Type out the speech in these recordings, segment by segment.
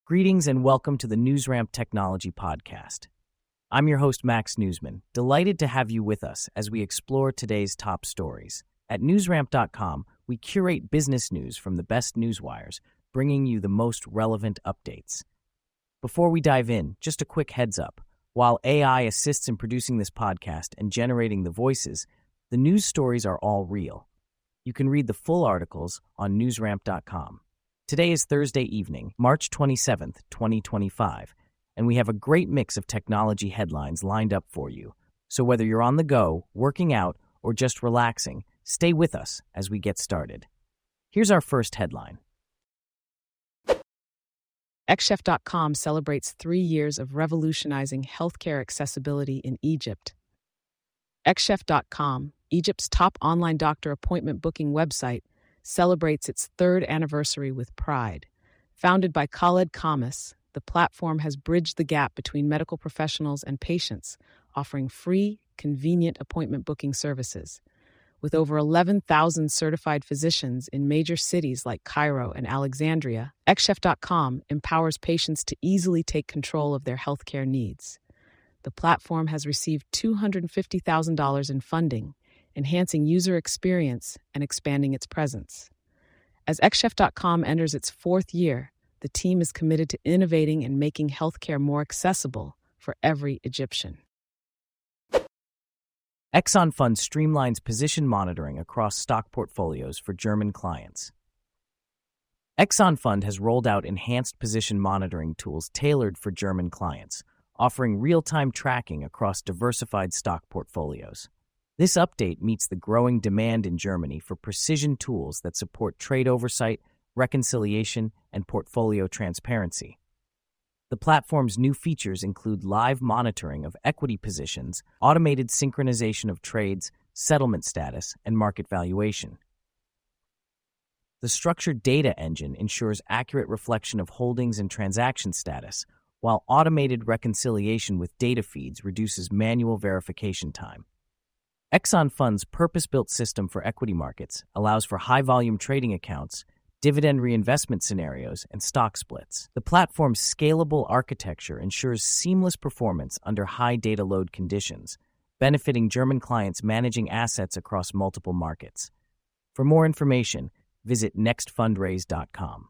Greetings and welcome to the NewsRamp Technology Podcast. I'm your host, Max Newsman, delighted to have you with us as we explore today's top stories. At newsramp.com, we curate business news from the best newswires, bringing you the most relevant updates. Before we dive in, just a quick heads up. While AI assists in producing this podcast and generating the voices, the news stories are all real. You can read the full articles on newsramp.com. Today is Thursday evening, March 27th, 2025, and we have a great mix of technology headlines lined up for you. So whether you're on the go, working out, or just relaxing, stay with us as we get started. Here's our first headline. xchef.com celebrates 3 years of revolutionizing healthcare accessibility in Egypt. xchef.com, Egypt's top online doctor appointment booking website, celebrates its 3rd anniversary with pride. Founded by Khaled Khamis, the platform has bridged the gap between medical professionals and patients, offering free, convenient appointment booking services. With over 11,000 certified physicians in major cities like Cairo and Alexandria, xchef.com empowers patients to easily take control of their healthcare needs. The platform has received $250,000 in funding, enhancing user experience and expanding its presence. As xchef.com enters its 4th year, the team is committed to innovating and making healthcare more accessible for every Egyptian. Exxon Fund streamlines position monitoring across stock portfolios for German clients. Exxon Fund has rolled out enhanced position monitoring tools tailored for German clients, offering real-time tracking across diversified stock portfolios. This update meets the growing demand in Germany for precision tools that support trade oversight, reconciliation, and portfolio transparency. The platform's new features include live monitoring of equity positions, automated synchronization of trades, settlement status, and market valuation. The structured data engine ensures accurate reflection of holdings and transaction status, while automated reconciliation with data feeds reduces manual verification time. Exxon Fund's purpose-built system for equity markets allows for high-volume trading accounts, dividend reinvestment scenarios, and stock splits. The platform's scalable architecture ensures seamless performance under high data load conditions, benefiting German clients managing assets across multiple markets. For more information, visit nextfundraise.com.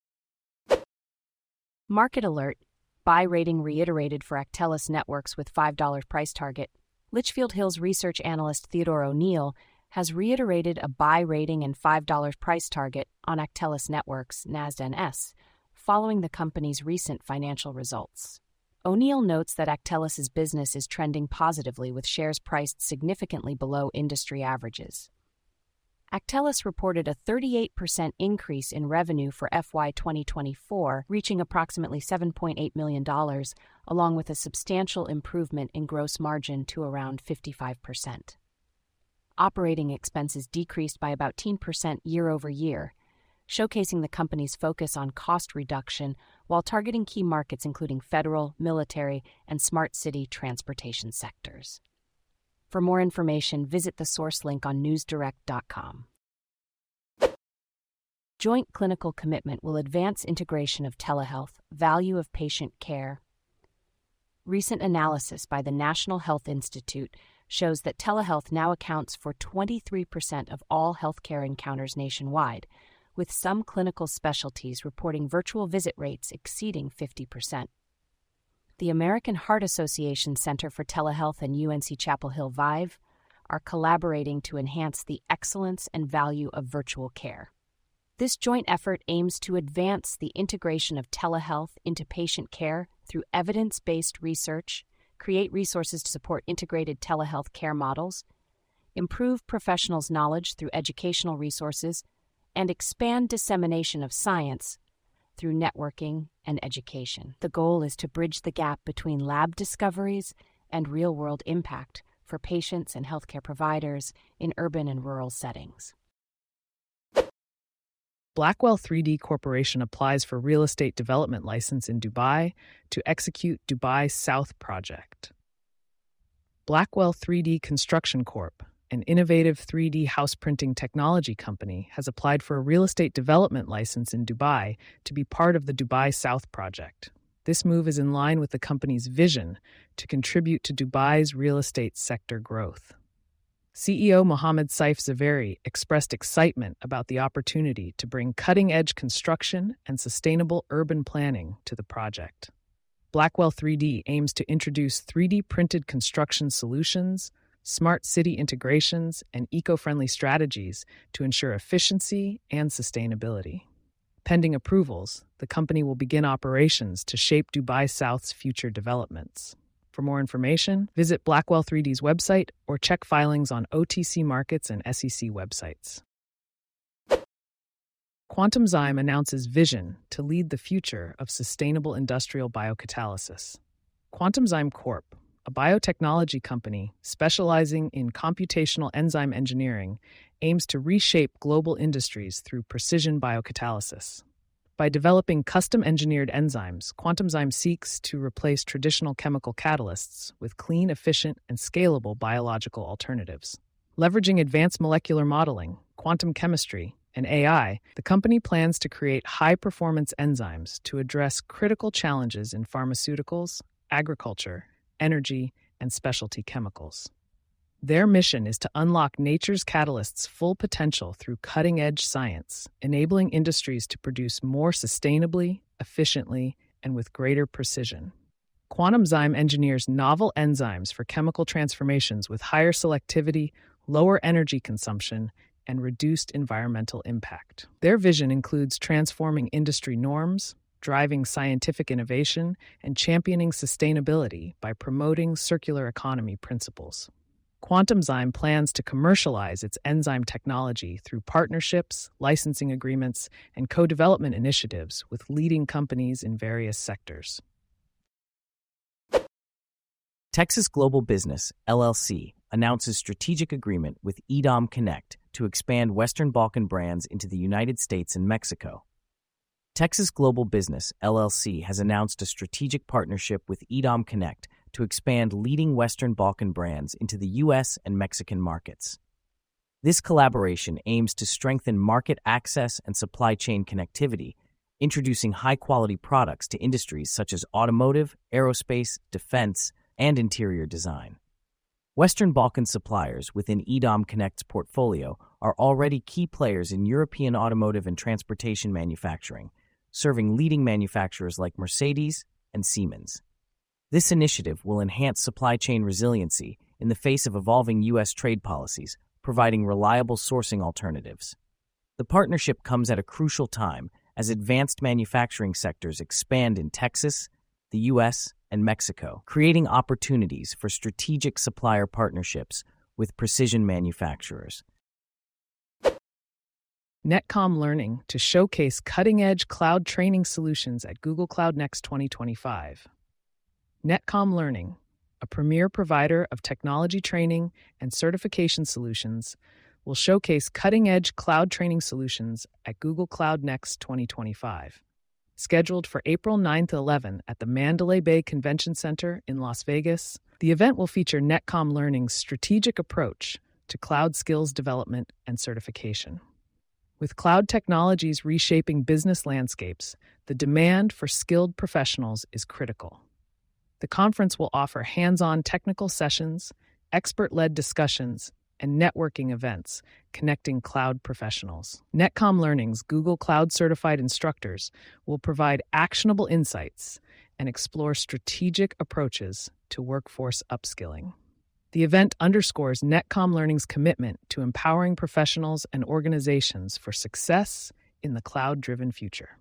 Market alert. Buy rating reiterated for Actellus Networks with $5 price target. Litchfield Hills research analyst Theodore O'Neill has reiterated a buy rating and $5 price target on Actellus Networks, NASDAQ, following the company's recent financial results. O'Neill notes that Actellus's business is trending positively with shares priced significantly below industry averages. Actellus reported a 38% increase in revenue for FY 2024, reaching approximately $7.8 million, along with a substantial improvement in gross margin to around 55%. Operating expenses decreased by about 10% year over year, showcasing the company's focus on cost reduction while targeting key markets including federal, military, and smart city transportation sectors. For more information, visit the source link on newsdirect.com. Joint clinical commitment will advance integration of telehealth, value of patient care. Recent analysis by the National Health Institute shows that telehealth now accounts for 23% of all healthcare encounters nationwide, with some clinical specialties reporting virtual visit rates exceeding 50%. The American Heart Association Center for Telehealth and UNC Chapel Hill Vive are collaborating to enhance the excellence and value of virtual care. This joint effort aims to advance the integration of telehealth into patient care through evidence-based research, create resources to support integrated telehealth care models, improve professionals' knowledge through educational resources, and expand dissemination of science through networking and education. The goal is to bridge the gap between lab discoveries and real-world impact for patients and healthcare providers in urban and rural settings. Blackwell 3D Corporation applies for real estate development license in Dubai to execute Dubai South project. Blackwell 3D Construction Corp., an innovative 3D house printing technology company, has applied for a real estate development license in Dubai to be part of the Dubai South project. This move is in line with the company's vision to contribute to Dubai's real estate sector growth. CEO Mohammed Saif Zaveri expressed excitement about the opportunity to bring cutting-edge construction and sustainable urban planning to the project. Blackwell 3D aims to introduce 3D printed construction solutions, smart city integrations, and eco-friendly strategies to ensure efficiency and sustainability. Pending approvals, the company will begin operations to shape Dubai South's future developments. For more information, visit Blackwell 3D's website or check filings on OTC Markets and SEC websites. Quantumzyme announces vision to lead the future of sustainable industrial biocatalysis. Quantumzyme Corp., a biotechnology company specializing in computational enzyme engineering, aims to reshape global industries through precision biocatalysis. By developing custom-engineered enzymes, Quantumzyme seeks to replace traditional chemical catalysts with clean, efficient, and scalable biological alternatives. Leveraging advanced molecular modeling, quantum chemistry, and AI, the company plans to create high-performance enzymes to address critical challenges in pharmaceuticals, agriculture, energy, and specialty chemicals. Their mission is to unlock nature's catalysts' full potential through cutting-edge science, enabling industries to produce more sustainably, efficiently, and with greater precision. Quantumzyme engineers novel enzymes for chemical transformations with higher selectivity, lower energy consumption, and reduced environmental impact. Their vision includes transforming industry norms, driving scientific innovation, and championing sustainability by promoting circular economy principles. Quantumzyme plans to commercialize its enzyme technology through partnerships, licensing agreements, and co-development initiatives with leading companies in various sectors. Texas Global Business, LLC, announces strategic agreement with EDOM Connect to expand Western Balkan brands into the United States and Mexico. Texas Global Business, LLC, has announced a strategic partnership with EDOM Connect to expand leading Western Balkan brands into the U.S. and Mexican markets. This collaboration aims to strengthen market access and supply chain connectivity, introducing high-quality products to industries such as automotive, aerospace, defense, and interior design. Western Balkan suppliers within EDOM Connect's portfolio are already key players in European automotive and transportation manufacturing, serving leading manufacturers like Mercedes and Siemens. This initiative will enhance supply chain resiliency in the face of evolving U.S. trade policies, providing reliable sourcing alternatives. The partnership comes at a crucial time as advanced manufacturing sectors expand in Texas, the U.S., and Mexico, creating opportunities for strategic supplier partnerships with precision manufacturers. Netcom Learning to showcase cutting-edge cloud training solutions at Google Cloud Next 2025. Netcom Learning, a premier provider of technology training and certification solutions, will showcase cutting-edge cloud training solutions at Google Cloud Next 2025. Scheduled for April 9th to 11th at the Mandalay Bay Convention Center in Las Vegas, the event will feature Netcom Learning's strategic approach to cloud skills development and certification. With cloud technologies reshaping business landscapes, the demand for skilled professionals is critical. The conference will offer hands-on technical sessions, expert-led discussions, and networking events connecting cloud professionals. Netcom Learning's Google Cloud certified instructors will provide actionable insights and explore strategic approaches to workforce upskilling. The event underscores Netcom Learning's commitment to empowering professionals and organizations for success in the cloud-driven future.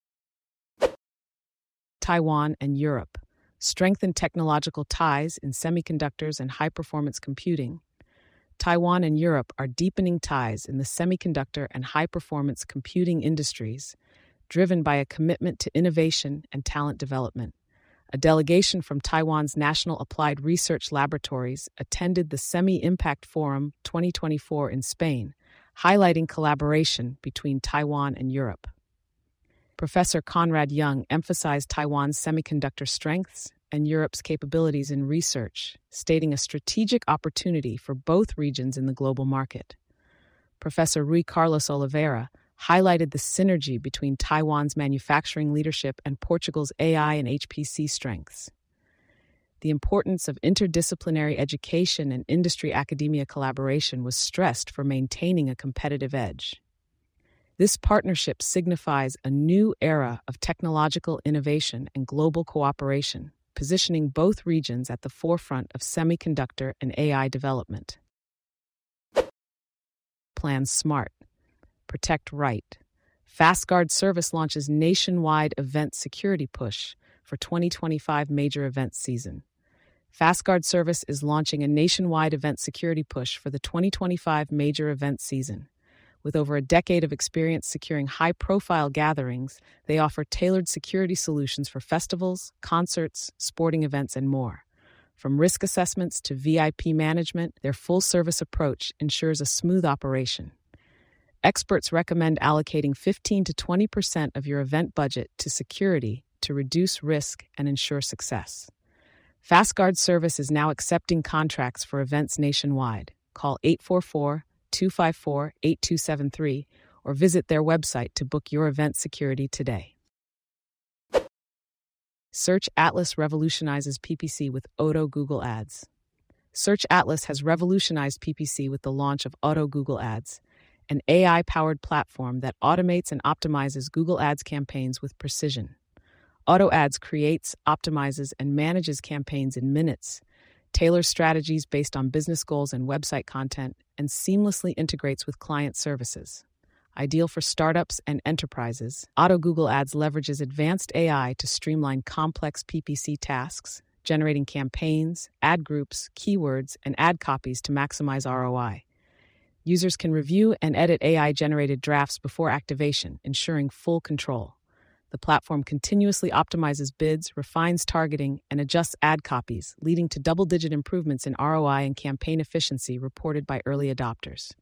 Taiwan and Europe strengthen technological ties in semiconductors and high-performance computing. Taiwan and Europe are deepening ties in the semiconductor and high-performance computing industries, driven by a commitment to innovation and talent development. A delegation from Taiwan's National Applied Research Laboratories attended the Semi-Impact Forum 2024 in Spain, highlighting collaboration between Taiwan and Europe. Professor Conrad Young emphasized Taiwan's semiconductor strengths and Europe's capabilities in research, stating a strategic opportunity for both regions in the global market. Professor Rui Carlos Oliveira highlighted the synergy between Taiwan's manufacturing leadership and Portugal's AI and HPC strengths. The importance of interdisciplinary education and industry-academia collaboration was stressed for maintaining a competitive edge. This partnership signifies a new era of technological innovation and global cooperation, positioning both regions at the forefront of semiconductor and AI development. Plan SMART. Protect Right. FastGuard Service launches nationwide event security push for 2025 major event season. FastGuard Service is launching a nationwide event security push for the 2025 major event season. With over a decade of experience securing high-profile gatherings, they offer tailored security solutions for festivals, concerts, sporting events, and more. From risk assessments to VIP management, their full-service approach ensures a smooth operation. Experts recommend allocating 15 to 20% of your event budget to security to reduce risk and ensure success. FastGuard Service is now accepting contracts for events nationwide. Call 844-254-8273 or visit their website to book your event security today. Search Atlas revolutionizes PPC with Auto Google Ads. Search Atlas has revolutionized PPC with the launch of Auto Google Ads, an AI-powered platform that automates and optimizes Google Ads campaigns with precision. Auto Ads creates, optimizes, and manages campaigns in minutes, tailors strategies based on business goals and website content, and seamlessly integrates with client services. Ideal for startups and enterprises, Auto Google Ads leverages advanced AI to streamline complex PPC tasks, generating campaigns, ad groups, keywords, and ad copies to maximize ROI. Users can review and edit AI-generated drafts before activation, ensuring full control. The platform continuously optimizes bids, refines targeting, and adjusts ad copies, leading to double-digit improvements in ROI and campaign efficiency reported by early adopters.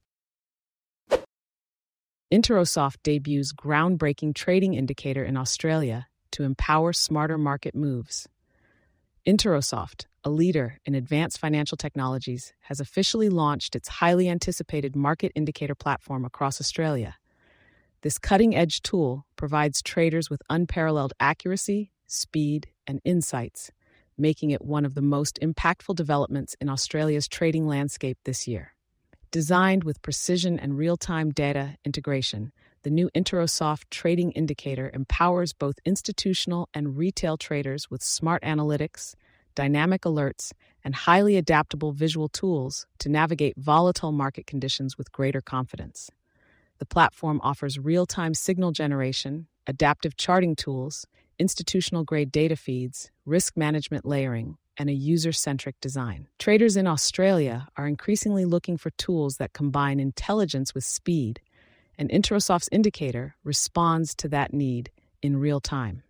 Interosoft debuts groundbreaking trading indicator in Australia to empower smarter market moves. Interosoft, a leader in advanced financial technologies, has officially launched its highly anticipated market indicator platform across Australia. This cutting-edge tool provides traders with unparalleled accuracy, speed, and insights, making it one of the most impactful developments in Australia's trading landscape this year. Designed with precision and real-time data integration, the new Interosoft Trading Indicator empowers both institutional and retail traders with smart analytics, dynamic alerts, and highly adaptable visual tools to navigate volatile market conditions with greater confidence. The platform offers real-time signal generation, adaptive charting tools, institutional-grade data feeds, risk management layering, and a user-centric design. Traders in Australia are increasingly looking for tools that combine intelligence with speed, and Interosoft's indicator responds to that need in real time.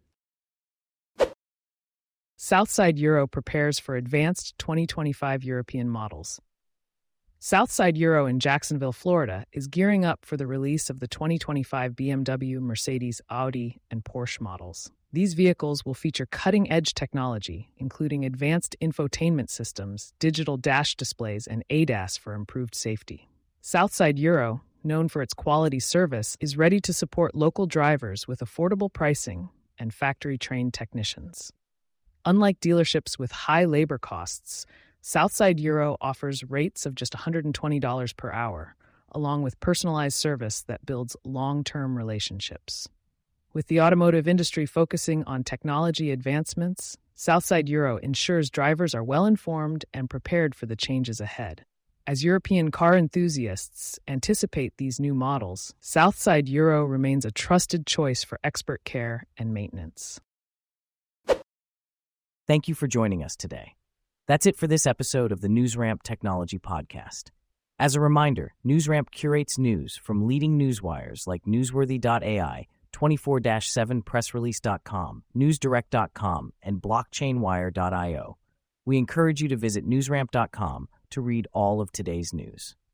Southside Euro prepares for advanced 2025 European models. Southside Euro in Jacksonville, Florida, is gearing up for the release of the 2025 BMW, Mercedes, Audi, and Porsche models. These vehicles will feature cutting-edge technology, including advanced infotainment systems, digital dash displays, and ADAS for improved safety. Southside Euro, known for its quality service, is ready to support local drivers with affordable pricing and factory-trained technicians. Unlike dealerships with high labor costs, Southside Euro offers rates of just $120 per hour, along with personalized service that builds long-term relationships. With the automotive industry focusing on technology advancements, Southside Euro ensures drivers are well-informed and prepared for the changes ahead. As European car enthusiasts anticipate these new models, Southside Euro remains a trusted choice for expert care and maintenance. Thank you for joining us today. That's it for this episode of the NewsRamp Technology Podcast. As a reminder, NewsRamp curates news from leading newswires like Newsworthy.ai, 24/7pressrelease.com, newsdirect.com, and blockchainwire.io. We encourage you to visit newsramp.com to read all of today's news.